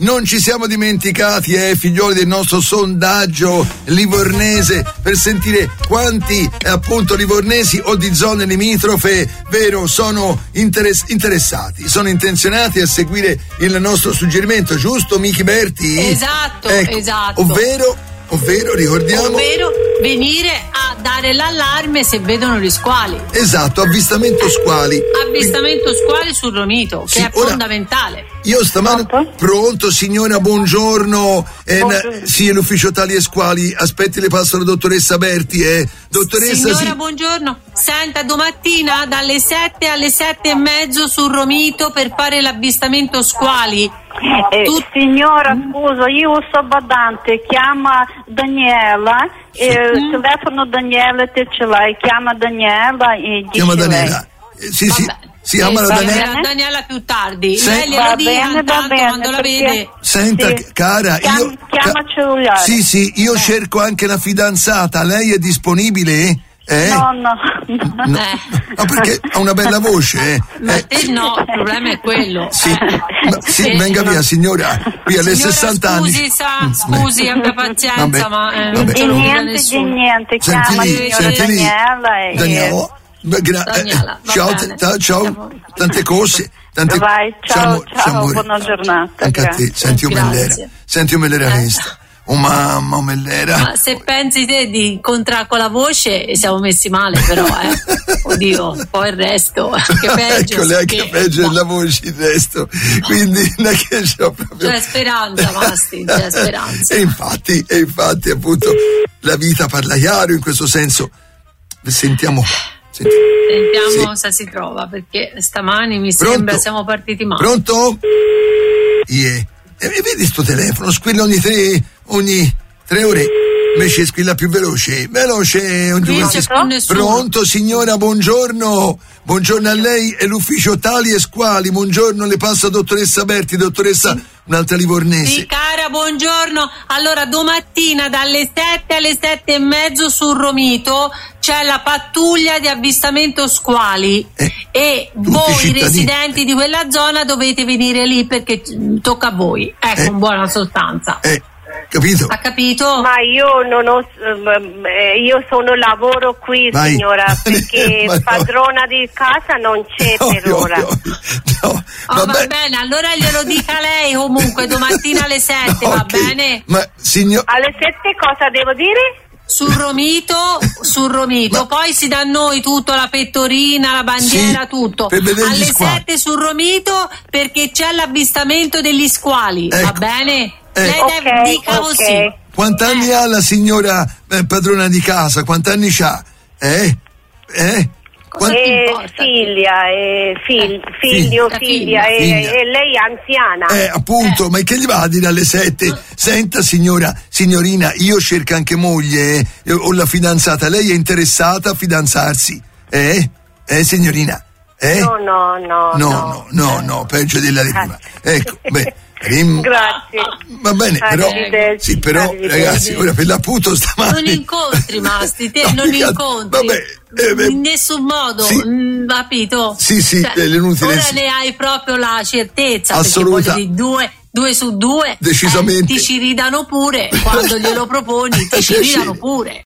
non ci siamo dimenticati, figlioli del nostro sondaggio livornese, per sentire quanti appunto livornesi o di zone limitrofe, vero, sono interessati, sono intenzionati a seguire il nostro suggerimento, giusto Michi Berti? Esatto, ecco, esatto. Ovvero, ricordiamo... Ovvero venire a dare l'allarme se vedono gli squali. Esatto, avvistamento squali. Avvistamento squali sul Romito, che è fondamentale. Io stamane... Pronto signora, buongiorno. Sì, è l'ufficio tali e squali. Aspetti, le passo la dottoressa Berti. Dottoressa, signora, buongiorno. Senta, domattina dalle 7 alle 7:30 sul Romito per fare l'avvistamento squali. Signora, scusa, io sto badante, chiama Daniela, il telefono Daniela te ce l'hai, chiama Daniela e dice chiama Daniela. Sì, chiamala Daniela più tardi. Lei glielo dia quando la vede. Senta, cara, chiama cellulare. Sì, io cerco anche la fidanzata, lei è disponibile? No, perché ha una bella voce. Ma te no, il problema è quello. Sì, venga via signora, qui alle 60 anni. Scusi, abbia pazienza, vabbè. Niente, chiama Daniela. Ciao, tante cose. Vai, ciao, buona giornata. Anche a te, senti Mellera Resta. Oh mamma, Mellera. Ma se pensi te di incontrare con la voce siamo messi male, però oddio, poi il resto che peggio. Ecco, lei che peggio è la voce, il resto, quindi non è che c'ho proprio... C'è speranza, Masti, c'è speranza. E infatti appunto la vita parla chiaro in questo senso. Sentiamo se si trova, perché stamani mi sembra siamo partiti male. Pronto? E vedi sto telefono, squilla ogni 3 ore, invece squilla più veloce. Pronto signora, buongiorno a lei, è l'ufficio tali e squali, buongiorno, le passa dottoressa Berti, dottoressa, un'altra livornese. Sì, cara, buongiorno. Allora, domattina dalle 7 alle 7:30 sul Romito c'è la pattuglia di avvistamento squali e voi residenti di quella zona dovete venire lì perché tocca a voi. Ecco, in buona sostanza. Capito? Ha capito? Ma io non ho, io lavoro qui, signora, perché padrona di casa non c'è per ora. Va bene, allora glielo dica lei comunque domattina alle 7, va bene? Ma signor... Alle 7 cosa devo dire? Sul Romito, poi si dà a noi tutto, la pettorina, la bandiera, tutto. Alle 7 sul Romito perché c'è l'avvistamento degli squali, va bene? Lei dica così. Quant'anni ha la signora padrona di casa? Quant'anni c'ha? Figlia, figlia, e lei è anziana. Appunto, ma che gli va a dire alle 7? Senta signorina, io cerco anche moglie, ho la fidanzata, lei è interessata a fidanzarsi? Signorina? No, peggio della prima. Ecco, grazie. Va bene, però ragazzi, ora per l'appunto stamani non incontri Masti, non incontri. Vabbè, in nessun modo, capito? Sì, ora ne hai proprio la certezza, assoluta. Perché poi due su due decisamente ti ci ridano pure quando glielo proponi, ti ci ridano pure.